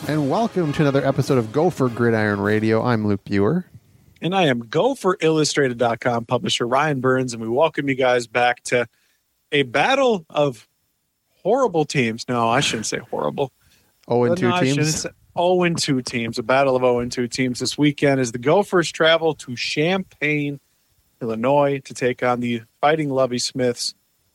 And welcome to another episode of Go for Gridiron Radio. I'm Luke Buer. And I am GopherIllustrated.com publisher Ryan Burns, and we welcome you guys back to a battle of horrible teams. No, I shouldn't say horrible. 0-2 teams? 0-2 teams. A battle of 0-2 teams this weekend as the Gophers travel to Champaign, Illinois to take on the Fighting Lovie Smiths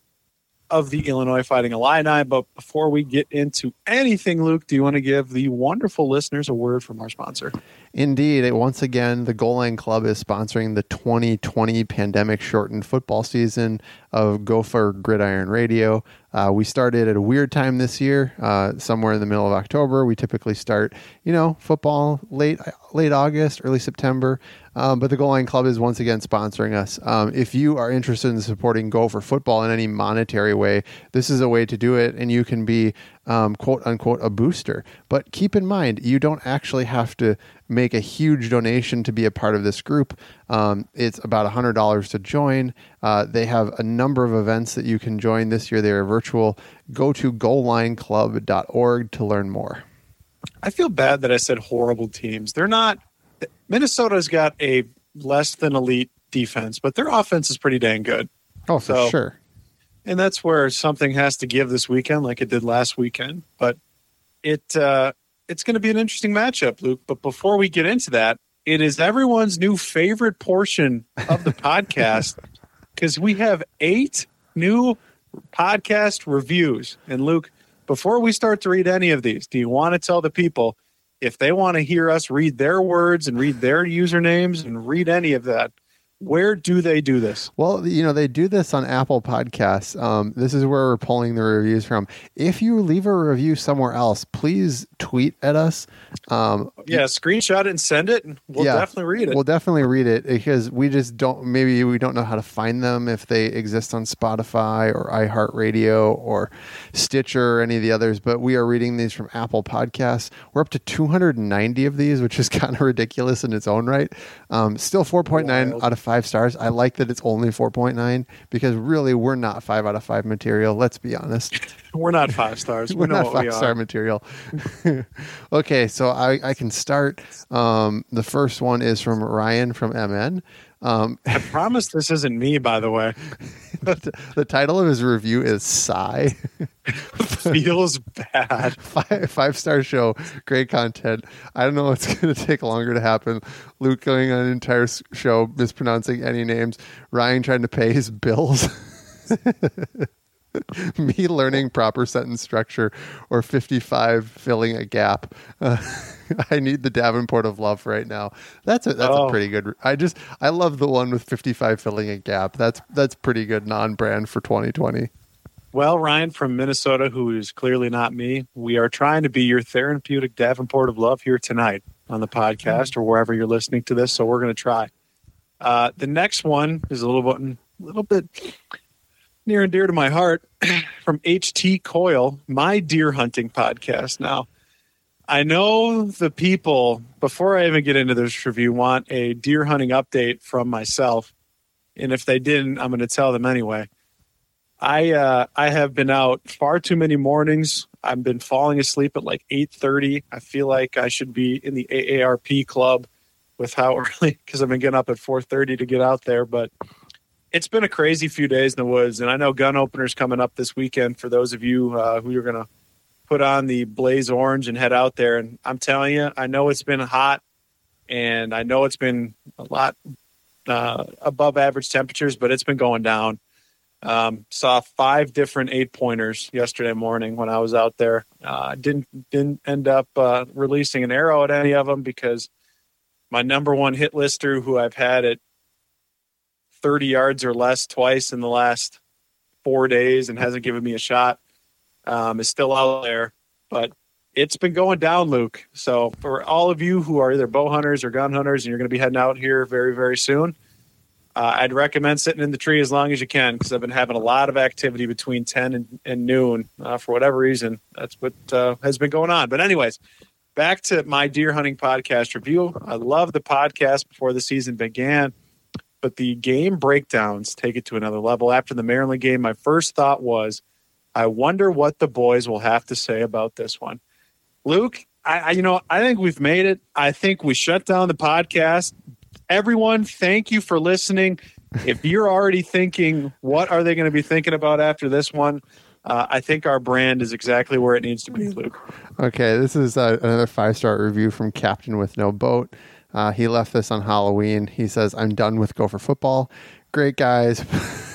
of the Illinois Fighting Illini. But before we get into anything, Luke, do you want to give the wonderful listeners a word from our sponsor? Indeed. Once again, the Goal Line Club is sponsoring the 2020 pandemic-shortened football season of Go for Gridiron Radio. We started at a weird time this year, somewhere in the middle of October. We typically start, football late August, early September. But the Goal Line Club is once again sponsoring us. If you are interested in supporting Gopher football in any monetary way, this is a way to do it, and you can be quote unquote a booster. But keep in mind, you don't actually have to make a huge donation to be a part of this group. It's about $100 to join. They have a number of events that you can join this year. They are virtual. Go to goallineclub.org to learn more. I feel bad that I said horrible teams. They're not. Minnesota's got a less than elite defense, but their offense is pretty dang good. Oh, for sure. And that's where something has to give this weekend, like it did last weekend. But it's going to be an interesting matchup, Luke. But before we get into that, it is everyone's new favorite portion of the podcast because we have 8 new podcast reviews. And Luke, before we start to read any of these, do you want to tell the people if they want to hear us read their words and read their usernames and read any of that, where do they do this? Well, they do this on Apple Podcasts. This is where we're pulling the reviews from. If you leave a review somewhere else, please tweet at us. Screenshot it and send it, and we'll definitely read it. We'll definitely read it because we just don't know how to find them if they exist on Spotify or iHeartRadio or Stitcher or any of the others. But we are reading these from Apple Podcasts. We're up to 290 of these, which is kind of ridiculous in its own right. Still 4.9 out of 5 stars. I like that it's only 4.9 because really we're not 5 out of 5 material. Let's be honest. We're not 5 stars. We're not 5-star material. Okay, so I can start. The first one is from Ryan from MN. I promise this isn't me, by the way. The title of his review is Sigh. Feels bad. 5-star show. Great content. I don't know what's going to take longer to happen. Luke going on an entire show mispronouncing any names. Ryan trying to pay his bills. Me learning proper sentence structure, or 55 filling a gap. I need the Davenport of love right now. That's a pretty good. I love the one with 55 filling a gap. That's pretty good non-brand for 2020. Well, Ryan from Minnesota, who is clearly not me, we are trying to be your therapeutic Davenport of love here tonight on the podcast or wherever you're listening to this. So we're going to try. The next one is a little bit near and dear to my heart from HT Coyle, my deer hunting podcast. Now, I know the people, before I even get into this review, want a deer hunting update from myself. And if they didn't, I'm going to tell them anyway. I have been out far too many mornings. I've been falling asleep at like 8:30. I feel like I should be in the AARP club with how early, because I've been getting up at 4:30 to get out there. But it's been a crazy few days in the woods, and I know gun openers coming up this weekend for those of you who are going to put on the Blaze Orange and head out there. And I'm telling you, I know it's been hot, and I know it's been a lot above average temperatures, but it's been going down. Saw 5 different 8-pointers yesterday morning when I was out there. Didn't end up releasing an arrow at any of them because my number one hit lister, who I've had at 30 yards or less twice in the last 4 days and hasn't given me a shot, is still out there. But it's been going down, Luke. So for all of you who are either bow hunters or gun hunters and you're going to be heading out here very, very soon, I'd recommend sitting in the tree as long as you can because I've been having a lot of activity between 10 and noon. For whatever reason, that's what has been going on. But anyways, back to my deer hunting podcast review. I love the podcast before the season began, but the game breakdowns take it to another level. After the Maryland game, my first thought was, I wonder what the boys will have to say about this one. Luke, I think we've made it. I think we shut down the podcast. Everyone, thank you for listening. If you're already thinking, what are they going to be thinking about after this one? I think our brand is exactly where it needs to be, Luke. Okay, this is another 5-star review from Captain with No Boat. He left this on Halloween. He says, I'm done with Gopher football. Great guys.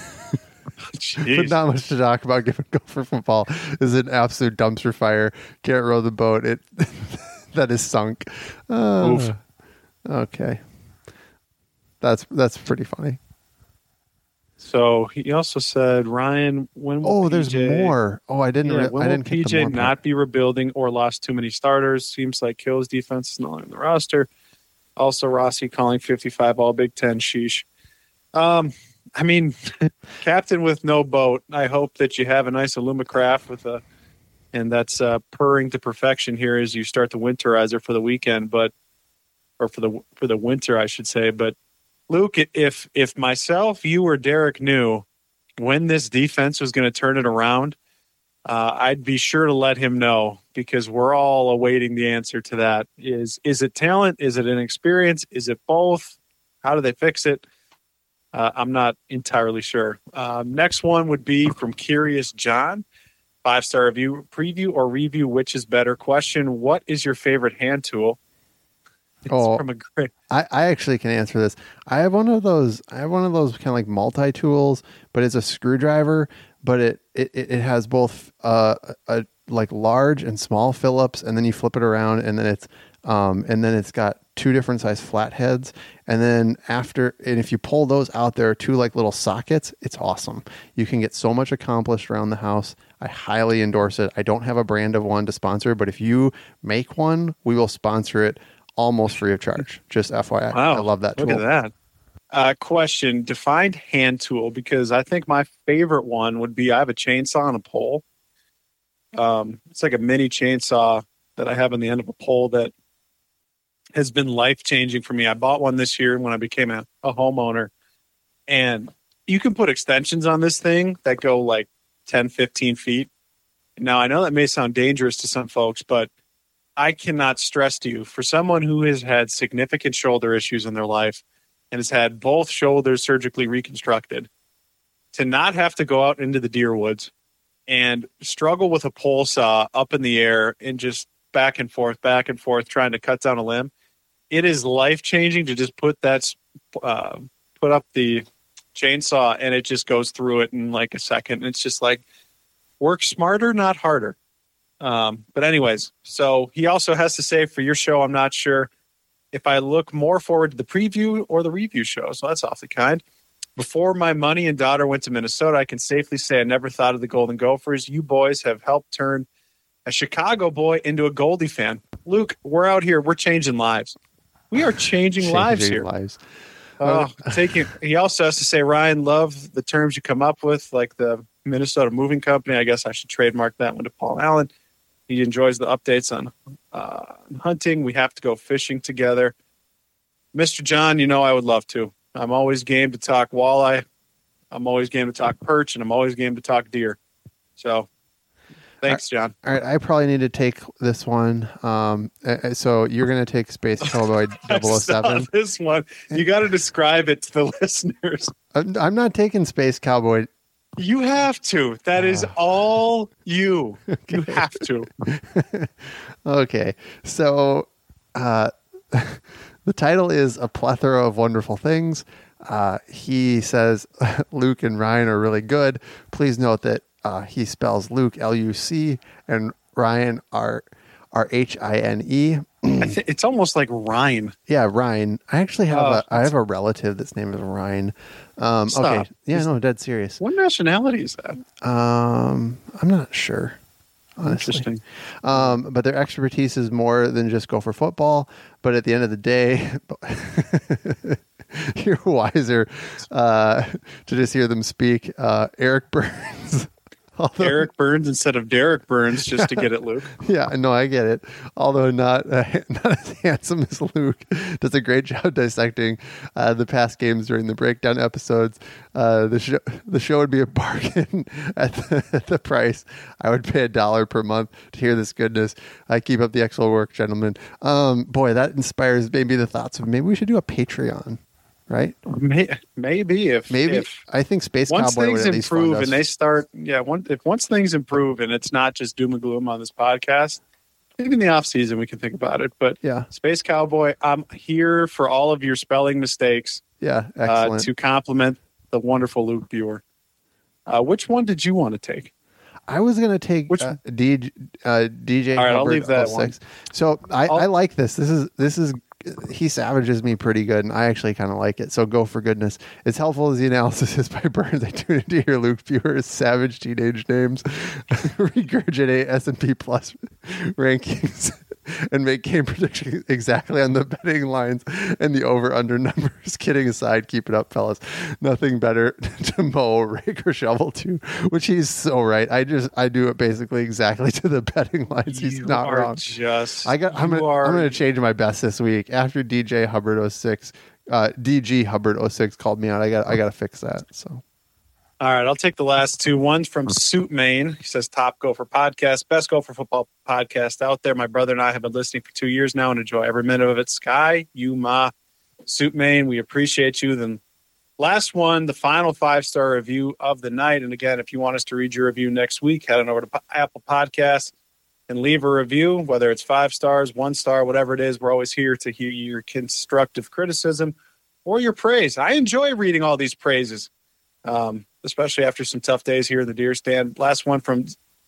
But not much to talk about given Gopher football is an absolute dumpster fire. Can't row the boat. It that is sunk. Oof. Okay. That's pretty funny. So he also said, Ryan, when will PJ, there's more. Oh, I didn't. when I didn't will get the more PJ not be rebuilding or lost too many starters? Seems like Kill's defense is not on the roster. Also, Rossi calling 55 all Big Ten. Sheesh. I mean, Captain with No Boat. I hope that you have a nice Alumacraft and that's purring to perfection here as you start the winterizer for the weekend, or for the winter, I should say. But Luke, if myself, you, or Derek knew when this defense was going to turn it around, I'd be sure to let him know, because we're all awaiting the answer to that. Is it talent? Is it inexperience? Is it both? How do they fix it? I'm not entirely sure. Next one would be from Curious John. 5-star review, preview or review, which is better? Question, what is your favorite hand tool? From a great... I actually can answer this. I have one of those kind of like multi-tools, but it's a screwdriver, but it has both a like large and small Phillips, and then you flip it around, and then it's got 2 different size flatheads, and then if you pull those out, there are 2 like little sockets. It's awesome. You can get so much accomplished around the house. I highly endorse it. I don't have a brand of one to sponsor, but if you make one, we will sponsor it almost free of charge. Just FYI. Wow, I love that tool. Look at that. Question, defined hand tool, because I think my favorite one would be, I have a chainsaw and a pole. It's like a mini chainsaw that I have on the end of a pole that has been life-changing for me. I bought one this year when I became a homeowner, and you can put extensions on this thing that go like 10, 15 feet. Now, I know that may sound dangerous to some folks, but I cannot stress to you, for someone who has had significant shoulder issues in their life and has had both shoulders surgically reconstructed, to not have to go out into the deer woods and struggle with a pole saw up in the air and just back and forth, trying to cut down a limb. It is life-changing to just put up the chainsaw and it just goes through it in like a second. It's just like, work smarter, not harder. But anyways, so he also has to say, for your show, I'm not sure if I look more forward to the preview or the review show. So that's awfully kind. Before my money and daughter went to Minnesota, I can safely say I never thought of the Golden Gophers. You boys have helped turn a Chicago boy into a Goldie fan. Luke, we're out here. We're changing lives. We are changing lives here. He also has to say, Ryan, love the terms you come up with, like the Minnesota Moving Company. I guess I should trademark that one to Paul Allen. He enjoys the updates on hunting. We have to go fishing together. Mr. John, I would love to. I'm always game to talk walleye. I'm always game to talk perch, and I'm always game to talk deer. So thanks, John. All right, I probably need to take this one. So you're going to take Space Cowboy 007. This one. You got to describe it to the listeners. I'm not taking Space Cowboy. You have to. That is all you. Okay. You have to. Okay. So the title is A Plethora of Wonderful Things. He says Luke and Ryan are really good. Please note that he spells Luke L-U-C and Ryan R-H-I-N-E. It's almost like Ryan. Yeah, Ryan. I actually have a relative that's named Ryan. Okay. Yeah, no, dead serious. What nationality is that? I'm not sure. Honestly. Interesting. But their expertise is more than just Gopher football. But at the end of the day, you're wiser to just hear them speak. Eric Burns Eric Burns instead of Derek Burns just to get it, Luke. Yeah, no, I get it. Although not as handsome as Luke, does a great job dissecting the past games during the breakdown episodes. The show would be a bargain at the price. I would pay $1 per month to hear this goodness. I keep up the excellent work, gentlemen. Boy, that inspires maybe the thoughts of maybe we should do a Patreon. Right? Maybe if I think Space once Cowboy things would at least improve fund us. and they start, once things improve and it's not just doom and gloom on this podcast, maybe in the off season we can think about it. But yeah, Space Cowboy, I'm here for all of your spelling mistakes. Yeah, excellent. To compliment the wonderful Luke Buer. Which one did you want to take? I was going to take DJ. All right, I'll leave that 06. one. So I like this. This is he savages me pretty good, and I actually kind of like it. So go for goodness. As helpful as the analysis is by Burns, I tune into hear Luke Buer's savage teenage names, regurgitate S&P Plus rankings, and make game predictions exactly on the betting lines and the over-under numbers. Kidding aside, keep it up, fellas. Nothing better to mow, rake, or shovel to, which he's so right. I do it basically exactly to the betting lines. He's not wrong. I'm going to change my best this week. After DJ Hubbard 06, DG Hubbard 06 called me out. I got to fix that. So. All right, I'll take the last two. One's from Suit Maine. He says, top Gopher podcast, best Gopher football podcast out there. My brother and I have been listening for 2 years now and enjoy every minute of it. Sky, you ma. Suit Maine, we appreciate you. Then last one, the final 5-star review of the night. And again, if you want us to read your review next week, head on over to Apple Podcasts and leave a review, whether it's 5 stars, 1 star, whatever it is. We're always here to hear your constructive criticism or your praise. I enjoy reading all these praises. Especially after some tough days here in the Deer Stand. Last one from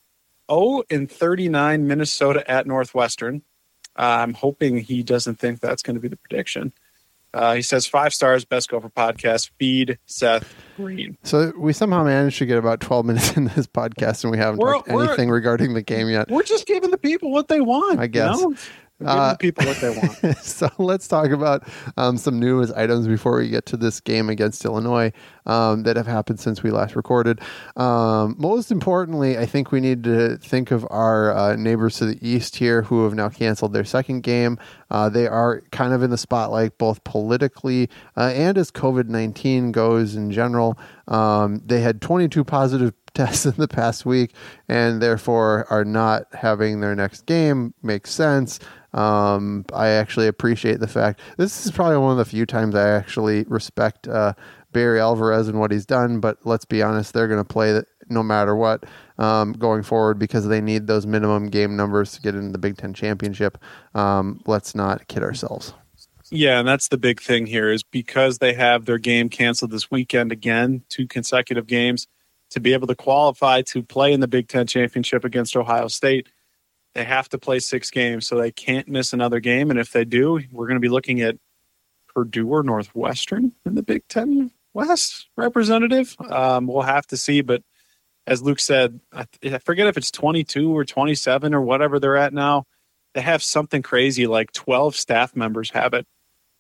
0-39 Minnesota at Northwestern. I'm hoping he doesn't think that's going to be the prediction. He says 5 stars, best Gopher podcast, feed Seth Green. So we somehow managed to get about 12 minutes in this podcast and we haven't talked anything regarding the game yet. We're just giving the people what they want. I guess. You know? Giving the people what they want. So let's talk about some news items before we get to this game against Illinois that have happened since we last recorded. Most importantly, I think we need to think of our neighbors to the east here who have now canceled their second game. They are kind of in the spotlight both politically and as COVID-19 goes in general. They had 22 positive tests in the past week and therefore are not having their next game. Makes sense. I actually appreciate the fact this is probably one of the few times I actually respect Barry Alvarez and what he's done, but let's be honest, they're going to play no matter what going forward because they need those minimum game numbers to get into the Big Ten championship. Let's not kid ourselves. Yeah, and that's the big thing here is because they have their game canceled this weekend again, 2 consecutive games, to be able to qualify to play in the Big Ten championship against Ohio State. They have to play 6 games, so they can't miss another game. And if they do, we're going to be looking at Purdue or Northwestern in the Big Ten West representative. We'll have to see. But as Luke said, I forget if it's 22 or 27 or whatever they're at now. They have something crazy like 12 staff members have it,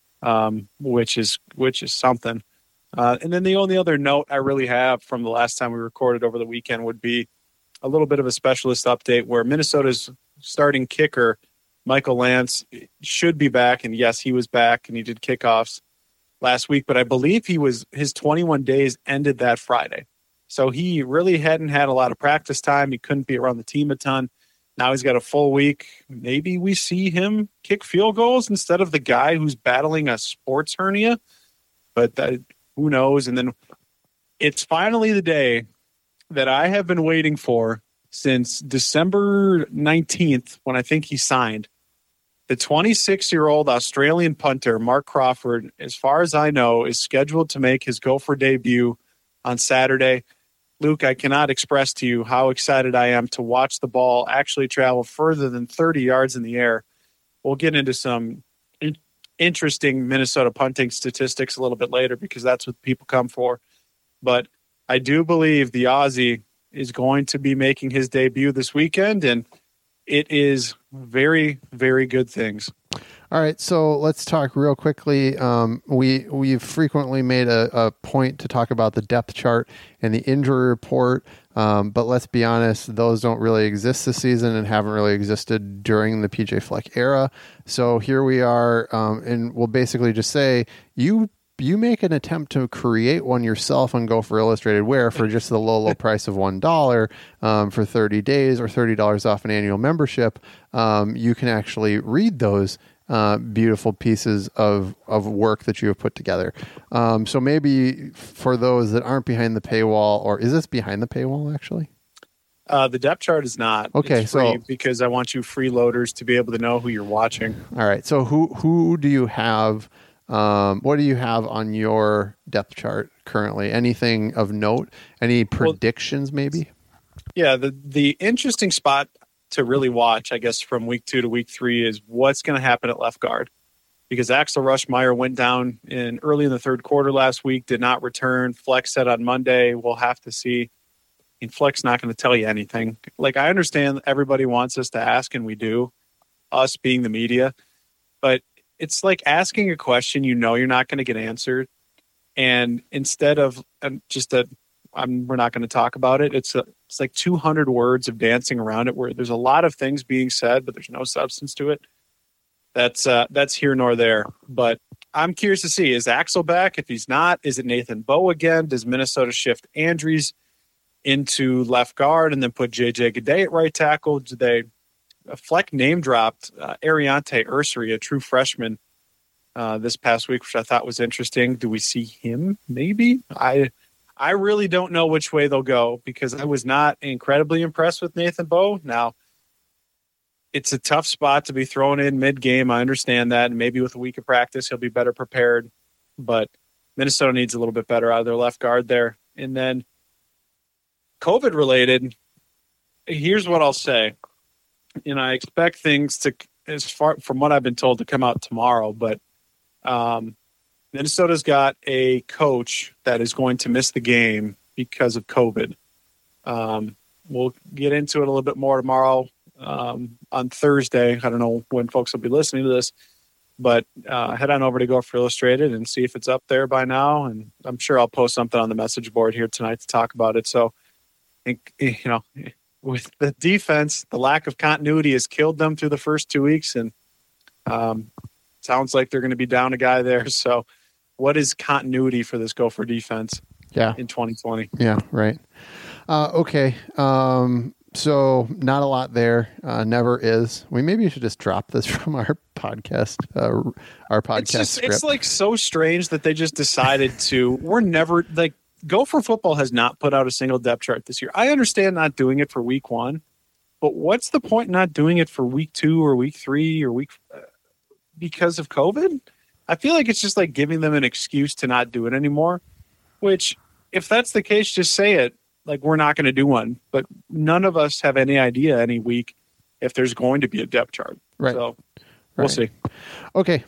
which is something. And then the only other note I really have from the last time we recorded over the weekend would be a little bit of a specialist update where Minnesota's starting kicker, Michael Lance, should be back. And yes, he was back and he did kickoffs last week, but I believe his 21 days ended that Friday. So he really hadn't had a lot of practice time. He couldn't be around the team a ton. Now he's got a full week. Maybe we see him kick field goals instead of the guy who's battling a sports hernia, but who knows? And then it's finally the day that I have been waiting for since December 19th when I think he signed. The 26-year-old Australian punter, Mark Crawford, as far as I know, is scheduled to make his Gopher debut on Saturday. Luke, I cannot express to you how excited I am to watch the ball actually travel further than 30 yards in the air. We'll get into some interesting Minnesota punting statistics a little bit later because that's what people come for. But I do believe the Aussie is going to be making his debut this weekend, and it is very, very good things. All right, so let's talk real quickly. We've frequently made a point to talk about the depth chart and the injury report, but let's be honest, those don't really exist this season and haven't really existed during the PJ Fleck era. So here we are, and we'll basically just say you make an attempt to create one yourself on Gopher Illustrated, where for just the low price of $1 for 30 days or $30 off an annual membership, you can actually read those beautiful pieces of work that you have put together. So maybe for those that aren't behind the paywall, or is this behind the paywall actually? The depth chart is not. Okay, it's free so because I want you freeloaders to be able to know who you're watching. All right. So who do you have? What do you have on your depth chart currently? Anything of note? Any predictions maybe? Yeah, the interesting spot to really watch, I guess, from week 2 to week 3 is what's going to happen at left guard, because Axel Rushmeyer went down early in the third quarter last week, did not return. Fleck said on Monday, we'll have to see. And Fleck's not going to tell you anything. Like, I understand everybody wants us to ask, and we do, us being the media, but it's like asking a question you're not going to get answered, and instead of we're not going to talk about it. It's like 200 words of dancing around it, where there's a lot of things being said, but there's no substance to it. That's here nor there. But I'm curious to see, is Axel back? If he's not, is it Nathan Bowe again? Does Minnesota shift Andries into left guard and then put JJ Gaudet at right tackle? Do they? Fleck name dropped Ariante Ursary, a true freshman, this past week, which I thought was interesting. Do we see him? Maybe. I really don't know which way they'll go, because I was not incredibly impressed with Nathan Bowe. Now, it's a tough spot to be thrown in mid-game. I understand that. And maybe with a week of practice, he'll be better prepared. But Minnesota needs a little bit better out of their left guard there. And then COVID-related, here's what I'll say. And I expect things to, as far from what I've been told, to come out tomorrow. But Minnesota's got a coach that is going to miss the game because of COVID. We'll get into it a little bit more tomorrow on Thursday. I don't know when folks will be listening to this, but head on over to Gopher Illustrated and see if it's up there by now. And I'm sure I'll post something on the message board here tonight to talk about it. So, I think, with the defense, the lack of continuity has killed them through the first 2 weeks, and sounds like they're going to be down a guy there. So what is continuity for this Gopher defense in 2020? Yeah, right. Okay. So not a lot there. Never is. We maybe should just drop this from our podcast, script. It's like so strange that they just decided to. We're never like, Gopher football has not put out a single depth chart this year. I understand not doing it for week 1, but what's the point in not doing it for week 2 or week 3 or because of COVID? I feel like it's just like giving them an excuse to not do it anymore, which, if that's the case, just say it. Like, we're not going to do one, but none of us have any idea any week if there's going to be a depth chart. Right. So we'll see. Okay.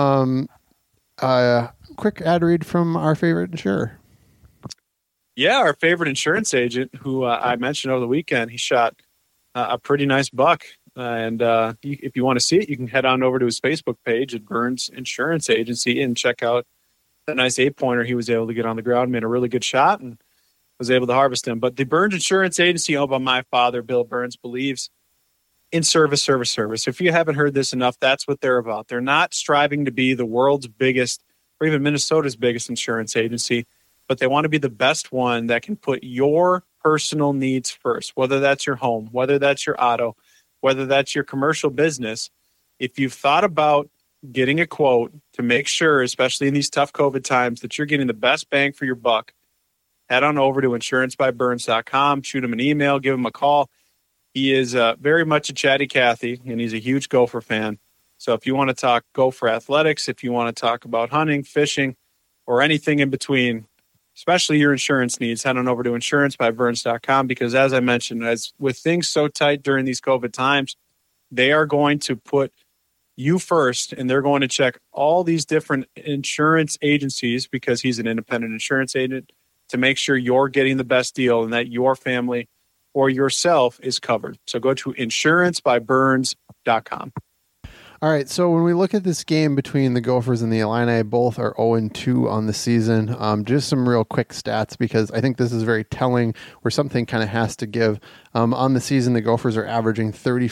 Quick ad read from our favorite insurer. Yeah, our favorite insurance agent, who I mentioned over the weekend, he shot a pretty nice buck. And if you want to see it, you can head on over to his Facebook page at Burns Insurance Agency and check out that nice 8-pointer he was able to get on the ground. Made a really good shot and was able to harvest him. But the Burns Insurance Agency, owned by my father, Bill Burns, believes in service. If you haven't heard this enough, that's what they're about. They're not striving to be the world's biggest or even Minnesota's biggest insurance agency, but they want to be the best one that can put your personal needs first, whether that's your home, whether that's your auto, whether that's your commercial business. If you've thought about getting a quote to make sure, especially in these tough COVID times, that you're getting the best bang for your buck, head on over to insurancebyburns.com, shoot him an email, give him a call. He is very much a chatty Cathy, and he's a huge Gopher fan. So if you want to talk Gopher athletics, if you want to talk about hunting, fishing, or anything in between, especially your insurance needs, head on over to insurancebyburns.com, because as I mentioned, as with things so tight during these COVID times, they are going to put you first, and they're going to check all these different insurance agencies, because he's an independent insurance agent, to make sure you're getting the best deal and that your family or yourself is covered. So go to insurancebyburns.com. All right, so when we look at this game between the Gophers and the Illini, both are 0-2 on the season. Just some real quick stats, because I think this is very telling where something kind of has to give. On the season, the Gophers are averaging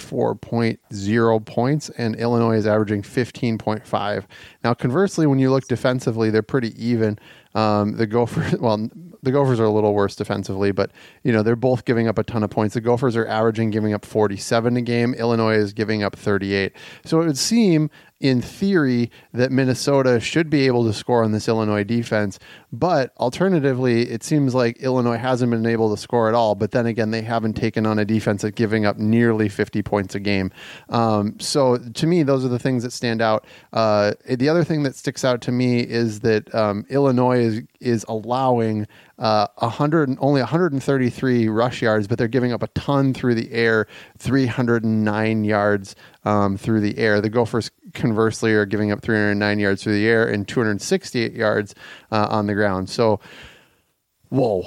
34.0 points, and Illinois is averaging 15.5. Now, conversely, when you look defensively, they're pretty even. The Gophers are a little worse defensively, but they're both giving up a ton of points. The Gophers are averaging giving up 47 a game. Illinois is giving up 38. So it would seem, in theory, that Minnesota should be able to score on this Illinois defense. But alternatively, it seems like Illinois hasn't been able to score at all. But then again, they haven't taken on a defense that's giving up nearly 50 points a game. So to me, those are the things that stand out. The other thing that sticks out to me is that Illinois is allowing only 133 rush yards, but they're giving up a ton through the air, 309 yards through the air. The Gophers, conversely, are giving up 309 yards through the air and 268 yards on the ground. So, whoa.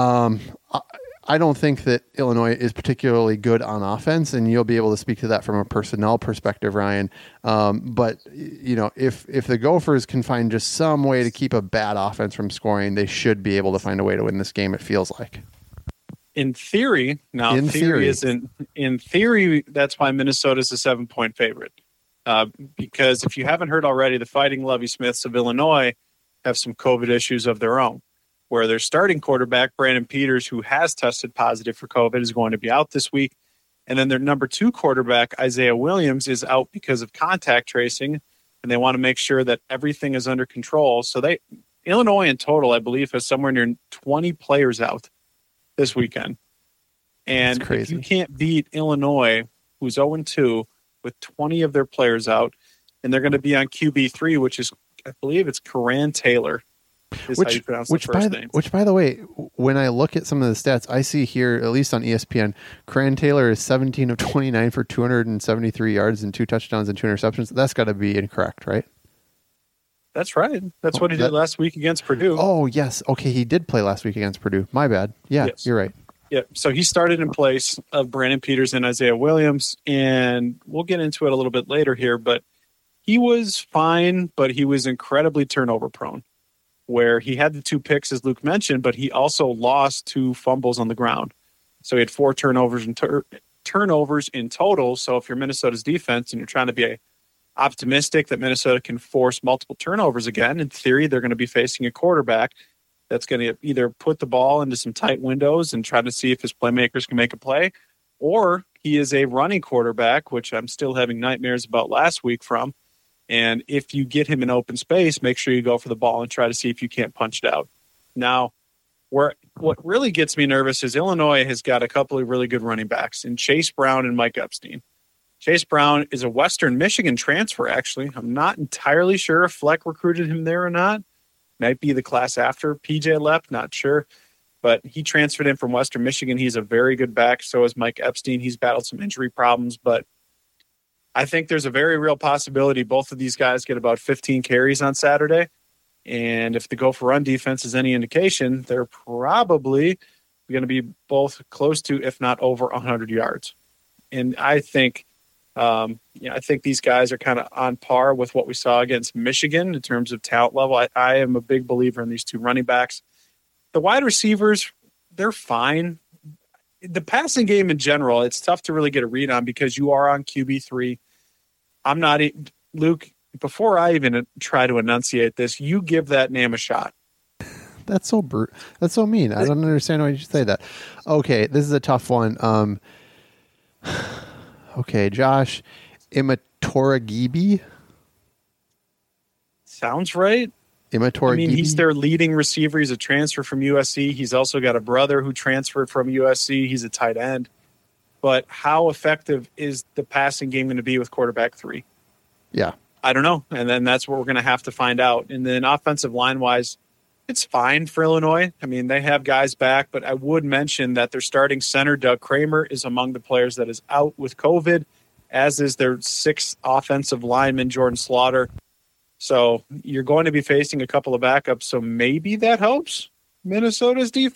I don't think that Illinois is particularly good on offense, and you'll be able to speak to that from a personnel perspective, Ryan. But if the Gophers can find just some way to keep a bad offense from scoring, they should be able to find a way to win this game, it feels like. In theory, in theory, that's why Minnesota's a 7-point favorite. Because if you haven't heard already, the Fighting Lovie Smiths of Illinois have some COVID issues of their own, where their starting quarterback, Brandon Peters, who has tested positive for COVID, is going to be out this week. And then their number 2 quarterback, Isaiah Williams, is out because of contact tracing, and they want to make sure that everything is under control. So Illinois in total, I believe, has somewhere near 20 players out this weekend. And if you can't beat Illinois, who's 0-2, with 20 of their players out, and they're going to be on QB3, which is, I believe it's Karan Taylor. Which, by the way, when I look at some of the stats, I see here, at least on ESPN, Karan Taylor is 17 of 29 for 273 yards and 2 touchdowns and 2 interceptions. That's got to be incorrect, right? That's right. That's what he did last week against Purdue. Oh, yes. Okay, he did play last week against Purdue. My bad. Yeah, yes. You're right. Yeah, so he started in place of Brandon Peters and Isaiah Williams, and we'll get into it a little bit later here, but he was fine, but he was incredibly turnover prone, where he had the 2 picks, as Luke mentioned, but he also lost 2 fumbles on the ground. So he had 4 turnovers in total. So if you're Minnesota's defense and you're trying to be optimistic that Minnesota can force multiple turnovers again, in theory, they're going to be facing a quarterback that's going to either put the ball into some tight windows and try to see if his playmakers can make a play, or he is a running quarterback, which I'm still having nightmares about last week from. And if you get him in open space, make sure you go for the ball and try to see if you can't punch it out. Now, what really gets me nervous is Illinois has got a couple of really good running backs in Chase Brown and Mike Epstein. Chase Brown is a Western Michigan transfer, actually. I'm not entirely sure if Fleck recruited him there or not. Might be the class after PJ left, not sure. But he transferred in from Western Michigan. He's a very good back. So is Mike Epstein. He's battled some injury problems, but I think there's a very real possibility both of these guys get about 15 carries on Saturday. And if the Gopher run defense is any indication, they're probably going to be both close to, if not over 100 yards. And I think, I think these guys are kind of on par with what we saw against Michigan in terms of talent level. I am a big believer in these 2 running backs. The wide receivers, they're fine. The passing game in general, it's tough to really get a read on because you are on QB3. I'm not, Luke, before I even try to enunciate this, you give that name a shot. That's so That's so mean. I don't understand why you say that. Okay, this is a tough one. Okay, Josh Imatoragibi. Sounds right. Imatoragibi. I mean, he's their leading receiver. He's a transfer from USC. He's also got a brother who transferred from USC. He's a tight end. But how effective is the passing game going to be with quarterback 3? Yeah. I don't know. And then that's what we're going to have to find out. And then offensive line-wise, it's fine for Illinois. I mean, they have guys back, but I would mention that their starting center, Doug Kramer, is among the players that is out with COVID, as is their 6th offensive lineman, Jordan Slaughter. So you're going to be facing a couple of backups, so maybe that helps Minnesota's defense, ?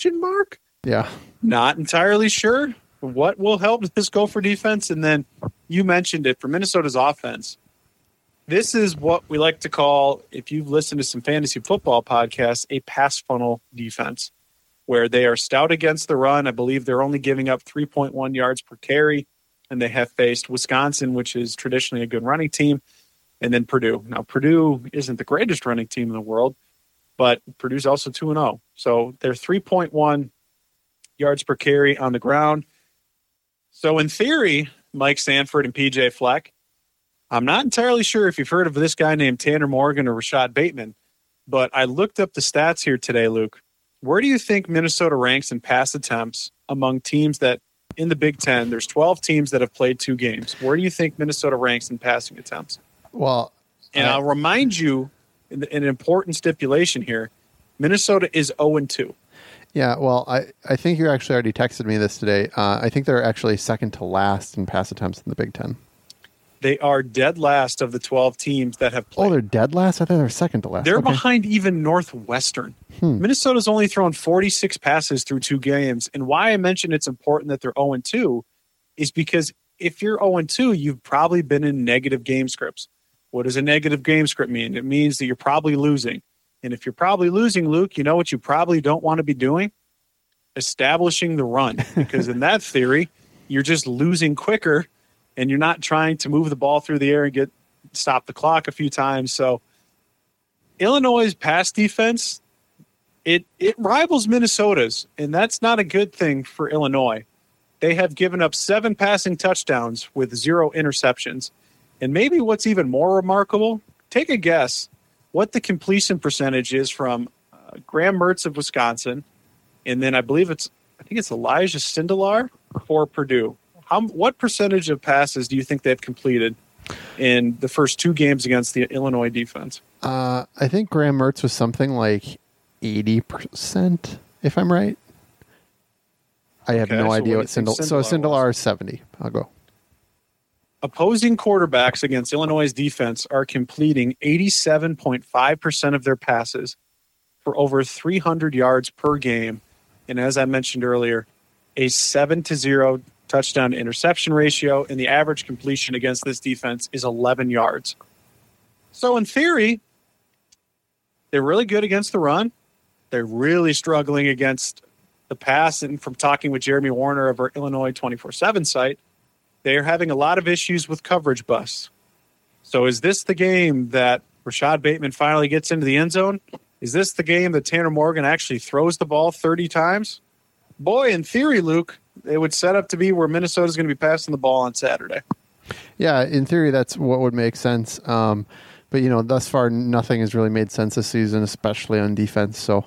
Yeah. Not entirely sure what will help this Gopher defense. And then you mentioned it, for Minnesota's offense, this is what we like to call, if you've listened to some fantasy football podcasts, a pass funnel defense, where they are stout against the run. I believe they're only giving up 3.1 yards per carry, and they have faced Wisconsin, which is traditionally a good running team, and then Purdue. Now, Purdue isn't the greatest running team in the world, but Purdue's also 2-0. So they're 3.1 yards per carry on the ground. So in theory, Mike Sanford and PJ Fleck, I'm not entirely sure if you've heard of this guy named Tanner Morgan or Rashad Bateman, but I looked up the stats here today, Luke. Where do you think Minnesota ranks in pass attempts among teams that, in the Big Ten, there's 12 teams that have played 2 games. Where do you think Minnesota ranks in passing attempts? Well, and I'll remind you, an important stipulation here, Minnesota is 0-2. Yeah, well, I think you actually already texted me this today. I think they're actually second to last in pass attempts in the Big Ten. They are dead last of the 12 teams that have played. Oh, they're dead last? I thought they were second to last. They're behind even Northwestern. Minnesota's only thrown 46 passes through 2 games. And why I mentioned it's important that they're 0-2 is because if you're 0-2, you've probably been in negative game scripts. What does a negative game script mean? It means that you're probably losing. And if you're probably losing, Luke, you know what you probably don't want to be doing? Establishing the run. Because in that theory, you're just losing quicker, and you're not trying to move the ball through the air and stop the clock a few times. So Illinois' pass defense, it rivals Minnesota's, and that's not a good thing for Illinois. They have given up 7 passing touchdowns with 0 interceptions. And maybe what's even more remarkable, take a guess what the completion percentage is from Graham Mertz of Wisconsin, and then I think it's Elijah Sindelar for Purdue. What percentage of passes do you think they've completed in the first 2 games against the Illinois defense? I think Graham Mertz was something like 80%, if I'm right. I have no idea what Sindelar. So Sindelar is 70. I'll go. Opposing quarterbacks against Illinois' defense are completing 87.5% of their passes for over 300 yards per game. And as I mentioned earlier, a 7-0 touchdown to interception ratio, and the average completion against this defense is 11 yards. So in theory, they're really good against the run. They're really struggling against the pass. And from talking with Jeremy Warner of our Illinois 24/7 site, they're having a lot of issues with coverage busts. So is this the game that Rashad Bateman finally gets into the end zone? Is this the game that Tanner Morgan actually throws the ball 30 times? Boy, in theory, Luke, it would set up to be where Minnesota's going to be passing the ball on Saturday. Yeah, in theory, that's what would make sense. But, thus far, nothing has really made sense this season, especially on defense. So,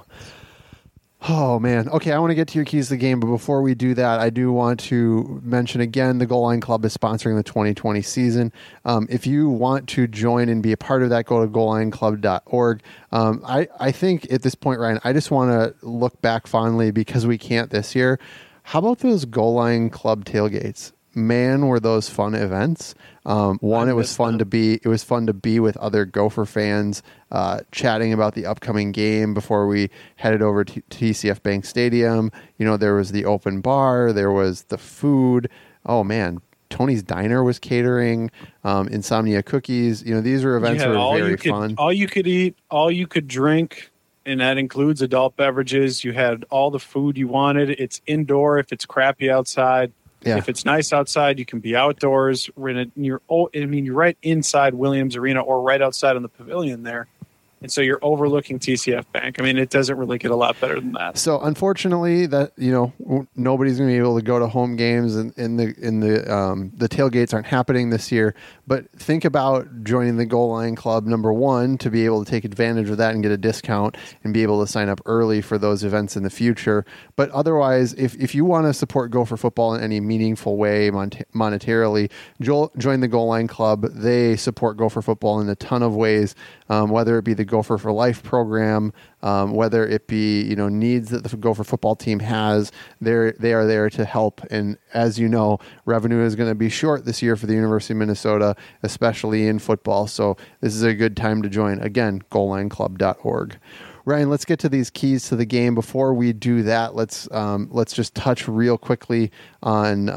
oh, man. Okay, I want to get to your keys to the game. But before we do that, I do want to mention again, the Goal Line Club is sponsoring the 2020 season. If you want to join and be a part of that, go to goallineclub.org. I think at this point, Ryan, I just want to look back fondly because we can't this year. How about those Goal Line Club tailgates? Man, were those fun events. It was fun to be with other Gopher fans, chatting about the upcoming game before we headed over to TCF Bank Stadium. There was the open bar, there was the food. Oh man, Tony's Diner was catering, Insomnia Cookies. These were events that were very fun. All you could eat, all you could drink, and that includes adult beverages. You had all the food you wanted. It's indoor if it's crappy outside. Yeah. If it's nice outside, you can be outdoors. You're right inside Williams Arena or right outside on the pavilion there. And so you're overlooking TCF Bank. It doesn't really get a lot better than that. So unfortunately, that nobody's going to be able to go to home games, and the tailgates aren't happening this year. But think about joining the Goal Line Club, number one, to be able to take advantage of that and get a discount and be able to sign up early for those events in the future. But otherwise, if you want to support Gopher football in any meaningful way monetarily, join the Goal Line Club. They support Gopher football in a ton of ways, whether it be the Gopher for Life program, whether it be needs that the Gopher football team has. They are there to help. And as you know, revenue is going to be short this year for the University of Minnesota, especially in football. So this is a good time to join. Again, goallineclub.org. Ryan, let's get to these keys to the game. Before we do that, let's just touch real quickly on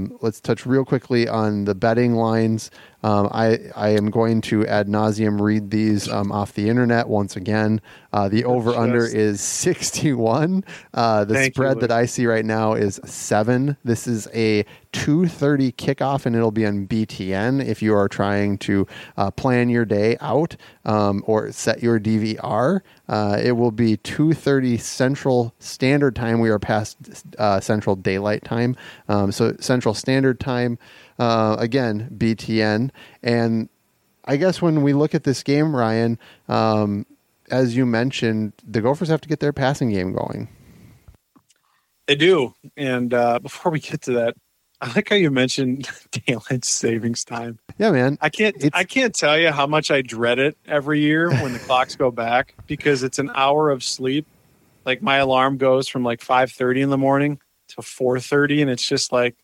the betting lines. I am going to ad nauseum read these off the internet once again. The over-under is 61. The spread that I see right now is 7. This is a 2:30 kickoff, and it'll be on BTN if you are trying to plan your day out or set your DVR. It will be 2:30 Central Standard Time. We are past Central Daylight Time. So Central Standard Time, again, BTN. And I guess when we look at this game, Ryan, as you mentioned, the Gophers have to get their passing game going. They do. And before we get to that, I like how you mentioned daylight savings time. Yeah, man. I can't tell you how much I dread it every year when the clocks go back, because it's an hour of sleep. Like, my alarm goes from like 5:30 in the morning to 4:30, and it's just like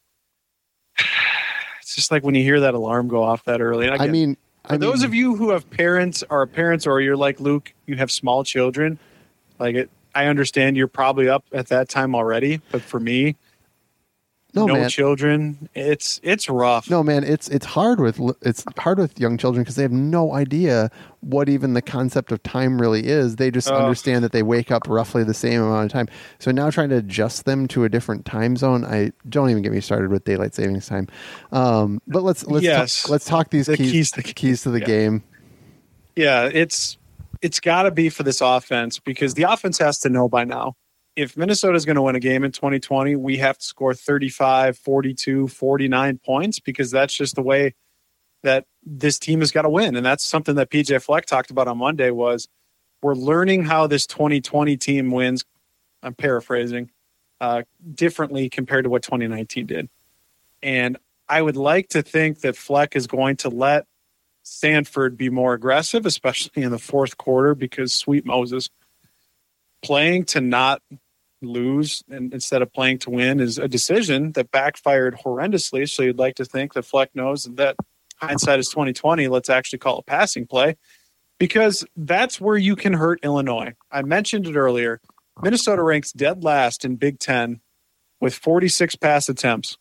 when you hear that alarm go off that early. And for those of you who have parents, or you're like Luke, you have small children, I understand you're probably up at that time already, but for me, no children, it's rough. No, man, it's hard with young children because they have no idea what even the concept of time really is. They just understand that they wake up roughly the same amount of time. So now trying to adjust them to a different time zone, I don't even get me started with daylight savings time. But let's talk these keys to the game. Yeah, it's got to be for this offense, because the offense has to know by now. If Minnesota is going to win a game in 2020, we have to score 35, 42, 49 points, because that's just the way that this team has got to win. And that's something that PJ Fleck talked about on Monday, was we're learning how this 2020 team wins. I'm paraphrasing differently compared to what 2019 did. And I would like to think that Fleck is going to let Sanford be more aggressive, especially in the fourth quarter, because sweet Moses, playing to not lose and instead of playing to win is a decision that backfired horrendously. So you'd like to think that Fleck knows that hindsight is 2020. Let's actually call a passing play, because that's where you can hurt Illinois. I mentioned it earlier. Minnesota ranks dead last in Big Ten with 46 pass attempts.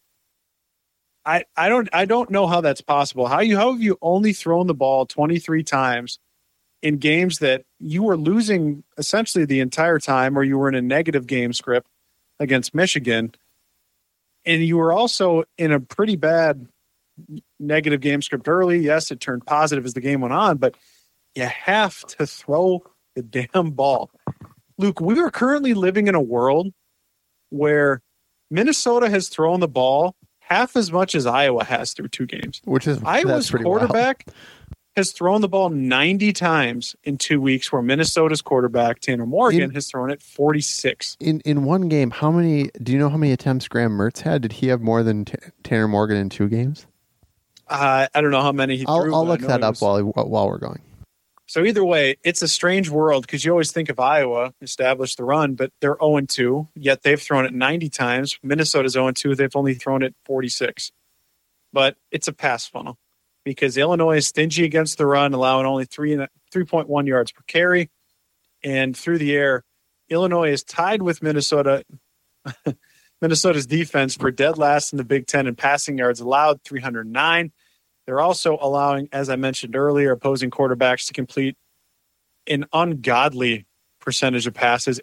I don't know how that's possible. How have you only thrown the ball 23 times in games that you were losing essentially the entire time, or you were in a negative game script against Michigan, and you were also in a pretty bad negative game script early? Yes, it turned positive as the game went on, but you have to throw the damn ball. Luke, we are currently living in a world where Minnesota has thrown the ball half as much as Iowa has through 2 games. Iowa's quarterback has thrown the ball 90 times in 2 weeks, where Minnesota's quarterback, Tanner Morgan, has thrown it 46. In one game, do you know how many attempts Graham Mertz had? Did he have more than Tanner Morgan in 2 games? I don't know how many he threw. I'll look that up while we're going. So either way, it's a strange world, because you always think of Iowa established the run, but they're 0-2, yet they've thrown it 90 times. Minnesota's 0-2. They've only thrown it 46. But it's a pass funnel, because Illinois is stingy against the run, allowing only 3.1 yards per carry. And through the air, Illinois is tied with Minnesota. Minnesota's defense for dead last in the Big Ten in passing yards allowed, 309. They're also allowing, as I mentioned earlier, opposing quarterbacks to complete an ungodly percentage of passes,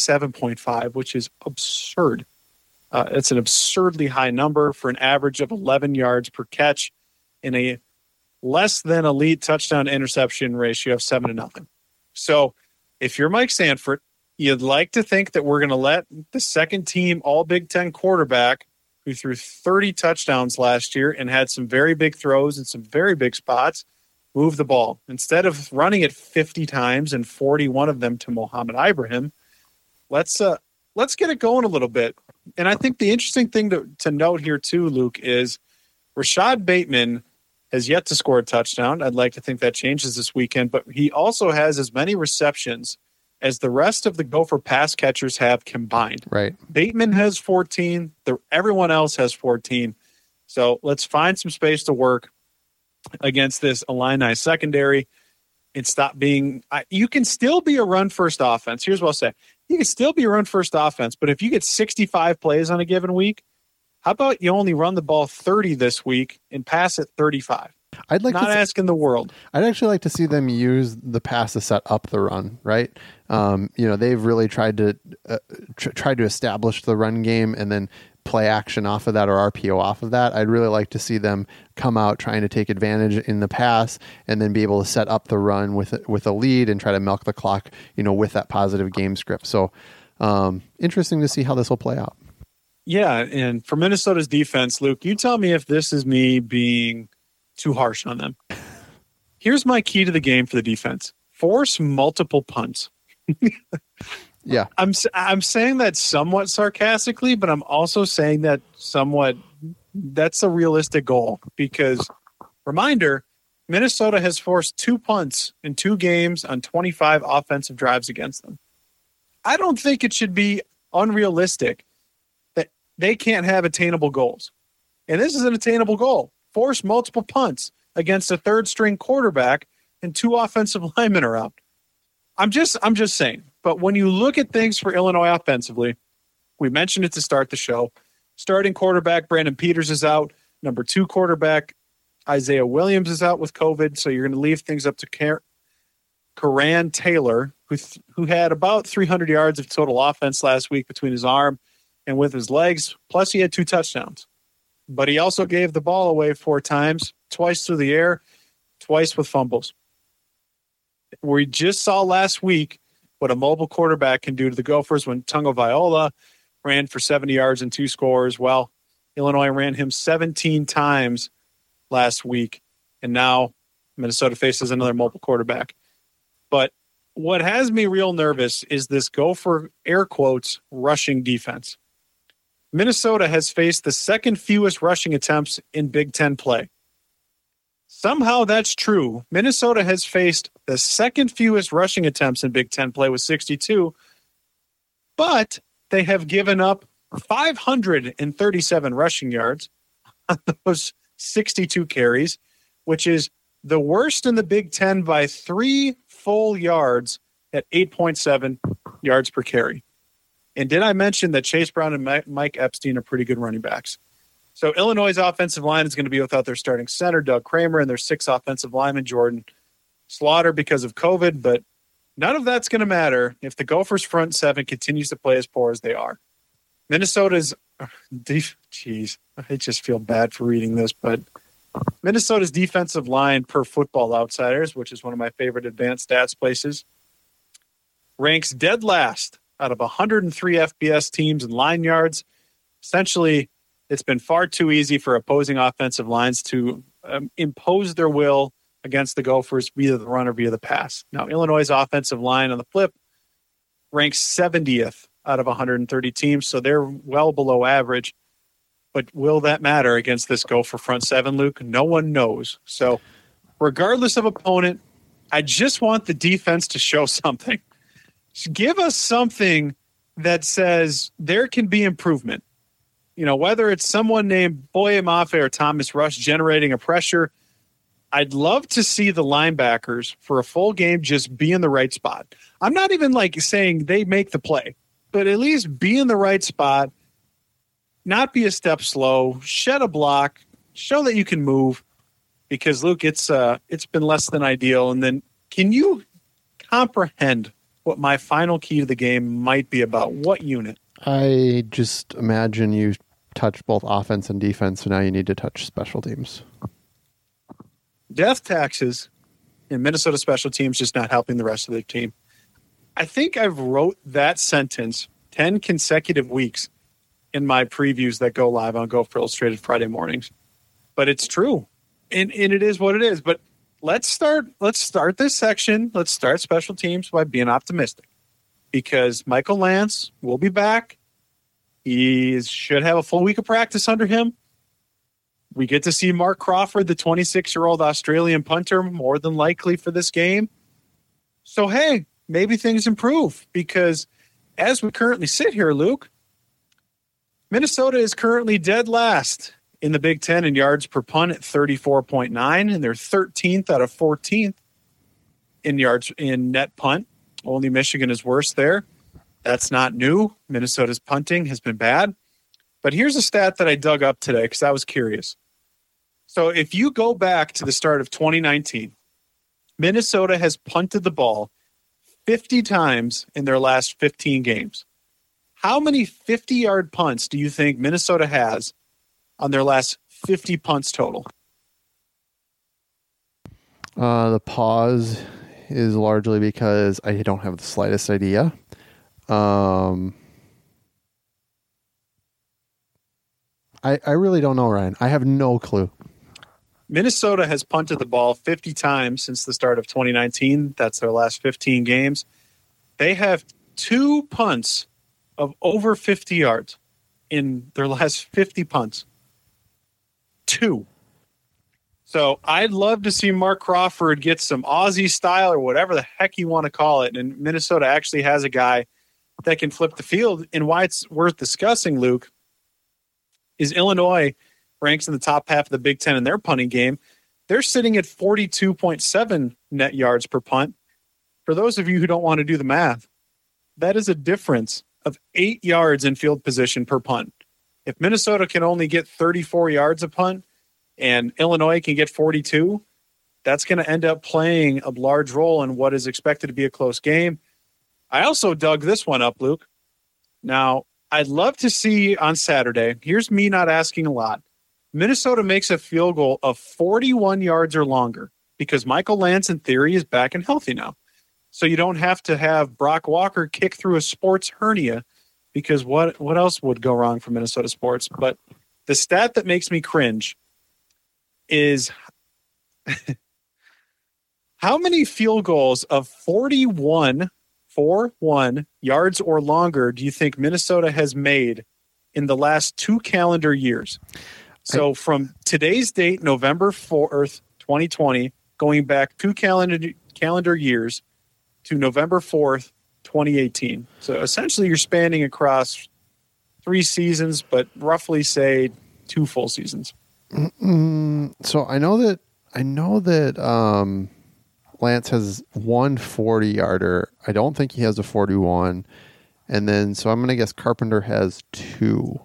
87.5, which is absurd. It's an absurdly high number for an average of 11 yards per catch in a less than elite touchdown to interception ratio of 7-0. So if you're Mike Sanford, you'd like to think that we're going to let the second team all Big Ten quarterback, who threw 30 touchdowns last year and had some very big throws and some very big spots, move the ball. Instead of running it 50 times and 41 of them to Mohamed Ibrahim, let's get it going a little bit. And I think the interesting thing to note here too, Luke, is Rashad Bateman has yet to score a touchdown. I'd like to think that changes this weekend, but he also has as many receptions as the rest of the Gopher pass catchers have combined. Right. Bateman has 14. Everyone else has 14. So let's find some space to work against this Illini secondary. and stop being you can still be a run-first offense. Here's what I'll say. You can still be a run-first offense, but if you get 65 plays on a given week, how about you only run the ball 30 this week and pass it 35? I'd like not asking the world. I'd actually like to see them use the pass to set up the run, right? They've really tried to establish the run game and then play action off of that or RPO off of that. I'd really like to see them come out trying to take advantage in the pass and then be able to set up the run with a lead and try to milk the clock, with that positive game script. So interesting to see how this will play out. Yeah, and for Minnesota's defense, Luke, you tell me if this is me being too harsh on them. Here's my key to the game for the defense. Force multiple punts. Yeah. I'm saying that somewhat sarcastically, but I'm also saying that that's a realistic goal because, reminder, Minnesota has forced 2 punts in 2 games on 25 offensive drives against them. I don't think it should be unrealistic that they can't have attainable goals. And this is an attainable goal. Force multiple punts against a third-string quarterback and 2 offensive linemen around. I'm just saying. But when you look at things for Illinois offensively, we mentioned it to start the show. Starting quarterback Brandon Peters is out. Number 2 quarterback Isaiah Williams is out with COVID, so you're going to leave things up to Karan Taylor, who had about 300 yards of total offense last week between his arm and with his legs. Plus, he had 2 touchdowns. But he also gave the ball away 4 times, twice through the air, twice with fumbles. We just saw last week what a mobile quarterback can do to the Gophers when Tungo Viola ran for 70 yards and 2 scores. Well, Illinois ran him 17 times last week, and now Minnesota faces another mobile quarterback. But what has me real nervous is this Gopher, air quotes, rushing defense. Minnesota has faced the second fewest rushing attempts in Big Ten play. Somehow that's true. Minnesota has faced the second fewest rushing attempts in Big Ten play with 62, but they have given up 537 rushing yards on those 62 carries, which is the worst in the Big Ten by 3 full yards at 8.7 yards per carry. And did I mention that Chase Brown and Mike Epstein are pretty good running backs? So Illinois' offensive line is going to be without their starting center, Doug Kramer, and their 6 offensive linemen, Jordan Slaughter, because of COVID. But none of that's going to matter if the Gophers' front 7 continues to play as poor as they are. Minnesota's I just feel bad for reading this, but Minnesota's defensive line per Football Outsiders, which is one of my favorite advanced stats places, ranks dead last out of 103 FBS teams in line yards. Essentially, it's been far too easy for opposing offensive lines to impose their will against the Gophers via the run or via the pass. Now, Illinois' offensive line on the flip ranks 70th out of 130 teams, so they're well below average. But will that matter against this Gopher front 7, Luke? No one knows. So regardless of opponent, I just want the defense to show something. Give us something that says there can be improvement. Whether it's someone named Boye Mafe or Thomas Rush generating a pressure, I'd love to see the linebackers for a full game just be in the right spot. I'm not even saying they make the play, but at least be in the right spot, not be a step slow, shed a block, show that you can move. Because, Luke, it's been less than ideal. And then can you comprehend what my final key to the game might be about? What unit? I just imagine you touch both offense and defense, so now you need to touch special teams. Death taxes in Minnesota special teams just not helping the rest of the team. I think I've wrote that sentence 10 consecutive weeks in my previews that go live on Gopher Illustrated Friday mornings. But it's true. And it is what it is. But let's start this section. Let's start special teams by being optimistic. Because Michael Lance will be back. He should have a full week of practice under him. We get to see Mark Crawford, the 26-year-old Australian punter, more than likely for this game. So, hey, maybe things improve. Because as we currently sit here, Luke, Minnesota is currently dead last in the Big Ten in yards per punt at 34.9, and they're 13th out of 14th in yards in net punt. Only Michigan is worse there. That's not new. Minnesota's punting has been bad. But here's a stat that I dug up today because I was curious. So if you go back to the start of 2019, Minnesota has punted the ball 50 times in their last 15 games. How many 50-yard punts do you think Minnesota has on their last 50 punts total? The pause is largely because I don't have the slightest idea. I really don't know, Ryan. I have no clue. Minnesota has punted the ball 50 times since the start of 2019. That's their last 15 games. They have 2 punts of over 50 yards in their last 50 punts. 2. So I'd love to see Mark Crawford get some Aussie style or whatever the heck you want to call it. And Minnesota actually has a guy that can flip the field. And why it's worth discussing, Luke, is Illinois ranks in the top half of the Big Ten in their punting game. They're sitting at 42.7 net yards per punt. For those of you who don't want to do the math, that is a difference of 8 yards in field position per punt. If Minnesota can only get 34 yards a punt and Illinois can get 42, that's going to end up playing a large role in what is expected to be a close game. I also dug this one up, Luke. Now, I'd love to see on Saturday, here's me not asking a lot, Minnesota makes a field goal of 41 yards or longer because Michael Lance, in theory, is back and healthy now. So you don't have to have Brock Walker kick through a sports hernia because what else would go wrong for Minnesota sports? But the stat that makes me cringe is how many field goals of 41 yards or longer do you think Minnesota has made in the last 2 calendar years? So from today's date, November 4th, 2020, going back 2 calendar years to November 4th, 2018. So essentially you're spanning across 3 seasons, but roughly say 2 full seasons. So I know that Lance has 1 40-yarder. I don't think he has a 41. And then, so I'm going to guess Carpenter has 2.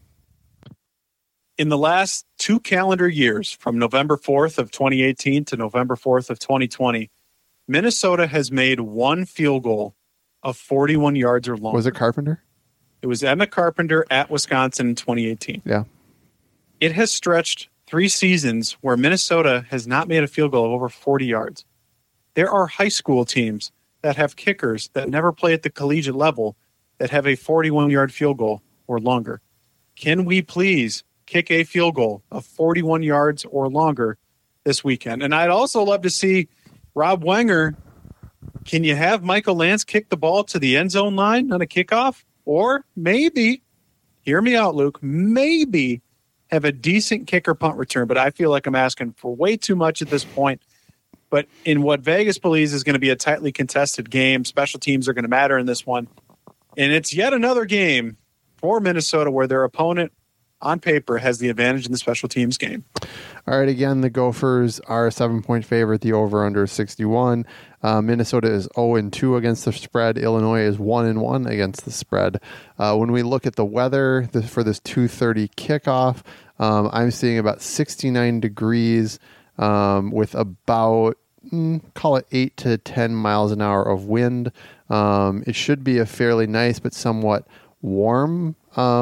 In the last 2 calendar years, from November 4th of 2018 to November 4th of 2020, Minnesota has made 1 field goal of 41 yards or longer. Was it Carpenter? It was Emmett Carpenter at Wisconsin in 2018. Yeah. It has stretched 3 seasons where Minnesota has not made a field goal of over 40 yards. There are high school teams that have kickers that never play at the collegiate level that have a 41-yard field goal or longer. Can we please kick a field goal of 41 yards or longer this weekend? And I'd also love to see Rob Wenger. Can you have Michael Lance kick the ball to the end zone line on a kickoff? Or maybe, hear me out, Luke, maybe have a decent kicker punt return. But I feel like I'm asking for way too much at this point. But in what Vegas believes is going to be a tightly contested game, special teams are going to matter in this one. And it's yet another game for Minnesota where their opponent on paper has the advantage in the special teams game. All right, again, the Gophers are a 7-point favorite. The over-under is 61. Minnesota is 0-2 against the spread. Illinois is 1-1 against the spread. When we look at the weather for this 2:30 kickoff, I'm seeing about 69 degrees with about, call it 8 to 10 miles an hour of wind. It should be a fairly nice but somewhat warm,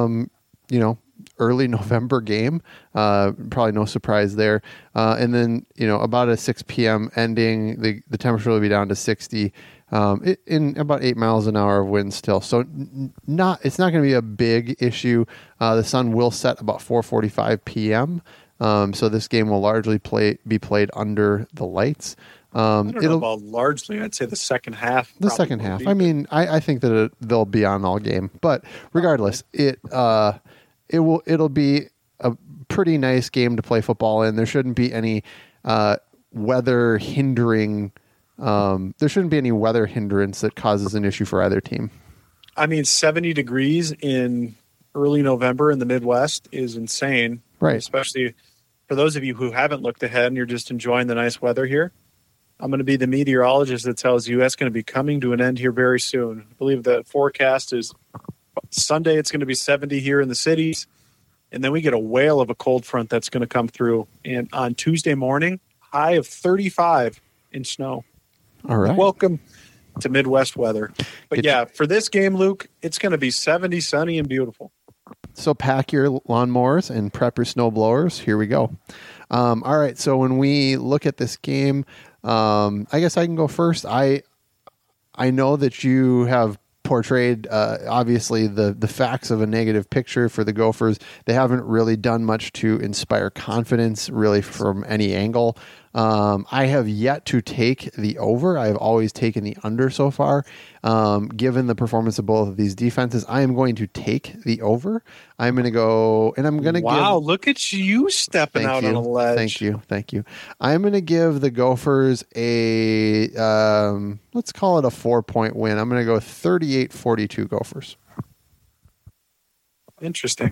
early November game. Probably no surprise there. And then, about a 6 p.m. ending, the temperature will be down to 60 in about 8 miles an hour of wind still. So it's not going to be a big issue. The sun will set about 4:45 p.m. So this game will largely be played under the lights. I don't know about largely. I'd say the second half. The second half. I mean, I think that they'll be on all game. But regardless, it'll be a pretty nice game to play football in. There shouldn't be any weather hindering. There shouldn't be any weather hindrance that causes an issue for either team. I mean, 70 degrees in early November in the Midwest is insane. Right. Especially for those of you who haven't looked ahead and you're just enjoying the nice weather here. I'm going to be the meteorologist that tells you that's going to be coming to an end here very soon. I believe the forecast is Sunday. It's going to be 70 here in the cities. And then we get a whale of a cold front that's going to come through. And on Tuesday morning, high of 35 in snow. All right. Welcome to Midwest weather. But yeah, for this game, Luke, it's going to be 70, sunny, and beautiful. So pack your lawnmowers and prep your snow blowers. Here we go. All right. So when we look at this game, I guess I can go first. I know that you have portrayed obviously the facts of a negative picture for the Gophers. They haven't really done much to inspire confidence really from any angle. I have yet to take the over. I have always taken the under so far. Given the performance of both of these defenses, I am going to take the over. I'm going to go, and I'm going to Wow, look at you stepping out on a ledge. Thank you. I'm going to give the Gophers a, let's call it a 4-point win. I'm going to go 38-42 Gophers. Interesting.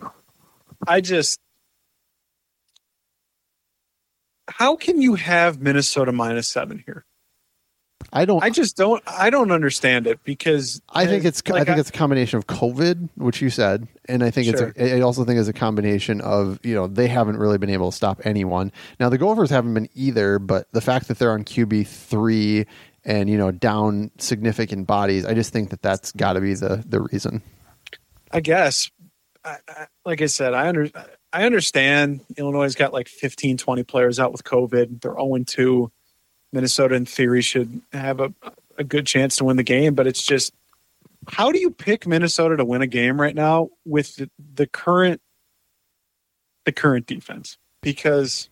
How can you have Minnesota -7 here? I don't understand it because I think it's a combination of COVID, which you said, and I think I also think it's a combination of, they haven't really been able to stop anyone. Now the Gophers haven't been either, but the fact that they're on QB3 and down significant bodies, I just think that's got to be the reason. I guess, like I said, I understand Illinois has got like 15, 20 players out with COVID. They're 0-2. Minnesota, in theory, should have a good chance to win the game. But it's just, how do you pick Minnesota to win a game right now with the current defense? Because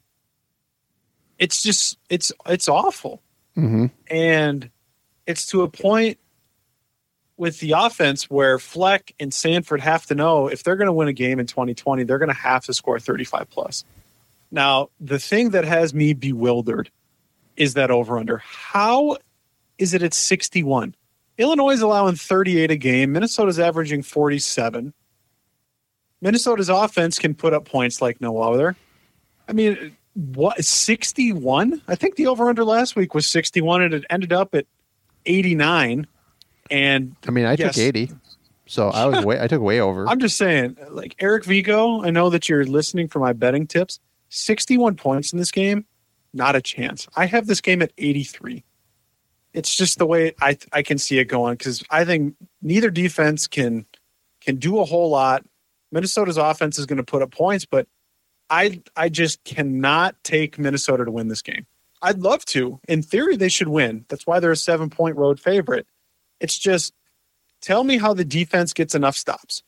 it's just it's awful. Mm-hmm. And it's to a point with the offense where Fleck and Sanford have to know if they're going to win a game in 2020, they're going to have to score 35 plus. Now, the thing that has me bewildered is that over-under. How is it at 61? Illinois is allowing 38 a game. Minnesota's averaging 47. Minnesota's offense can put up points like no other. I mean, what, 61? I think the over-under last week was 61, and it ended up at 89. And I mean, I took 80, so I took way over. I'm just saying, like Eric Vigo, I know that you're listening for my betting tips. 61 points in this game, not a chance. I have this game at 83. It's just the way I can see it going, because I think neither defense can do a whole lot. Minnesota's offense is going to put up points, but I just cannot take Minnesota to win this game. I'd love to. In theory, they should win. That's why they're a 7-point road favorite. It's just, tell me how the defense gets enough stops.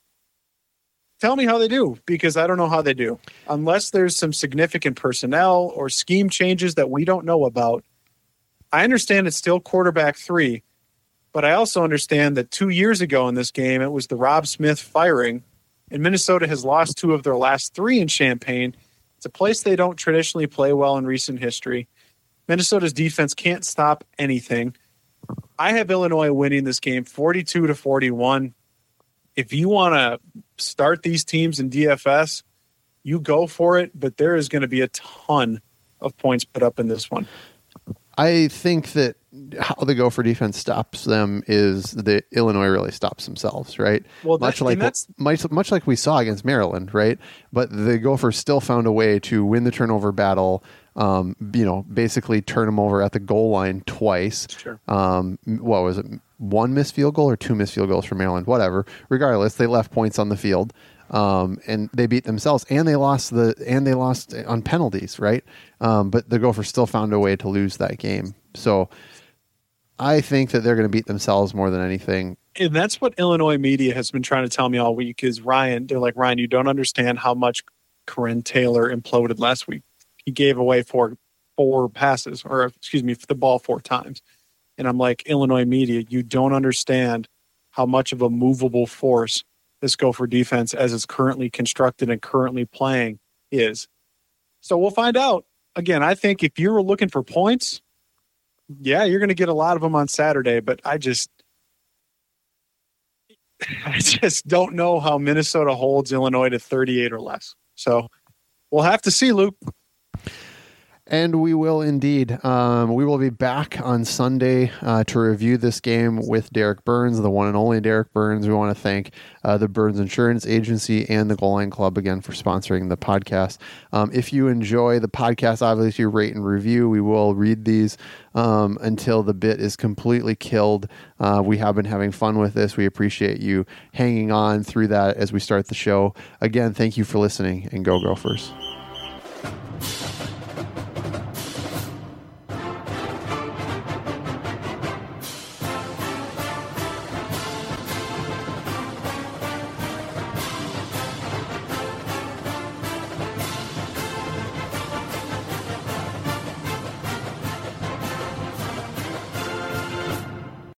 Tell me how they do, because I don't know how they do. Unless there's some significant personnel or scheme changes that we don't know about. I understand it's still quarterback 3, but I also understand that 2 years ago in this game, it was the Rob Smith firing, and Minnesota has lost 2 of their last 3 in Champaign. It's a place they don't traditionally play well in recent history. Minnesota's defense can't stop anything. I have Illinois winning this game 42-41. If you want to start these teams in DFS, you go for it, but there is going to be a ton of points put up in this one. I think that how the Gopher defense stops them is that Illinois really stops themselves, right? Well, much like we saw against Maryland, right? But the Gophers still found a way to win the turnover battle. Basically turn them over at the goal line twice. Sure. What was it? 1 missed field goal or 2 missed field goals for Maryland? Whatever. Regardless, they left points on the field, and they beat themselves, and they lost on penalties, right? But the Gophers still found a way to lose that game. So I think that they're going to beat themselves more than anything. And that's what Illinois media has been trying to tell me all week is they're like, Ryan, you don't understand how much Corinne Taylor imploded last week. He gave away four passes, the ball 4 times. And I'm like, Illinois media, you don't understand how much of a movable force this Gopher defense, as it's currently constructed and currently playing, is. So we'll find out. Again, I think if you're looking for points, yeah, you're going to get a lot of them on Saturday, but I just don't know how Minnesota holds Illinois to 38 or less. So we'll have to see, Luke. And we will indeed. We will be back on Sunday to review this game with Derek Burns, the one and only Derek Burns. We want to thank the Burns Insurance Agency and the Goal Line Club again for sponsoring the podcast. If you enjoy the podcast, obviously rate and review. We will read these until the bit is completely killed. We have been having fun with this. We appreciate you hanging on through that as we start the show. Again, thank you for listening, and go Gophers.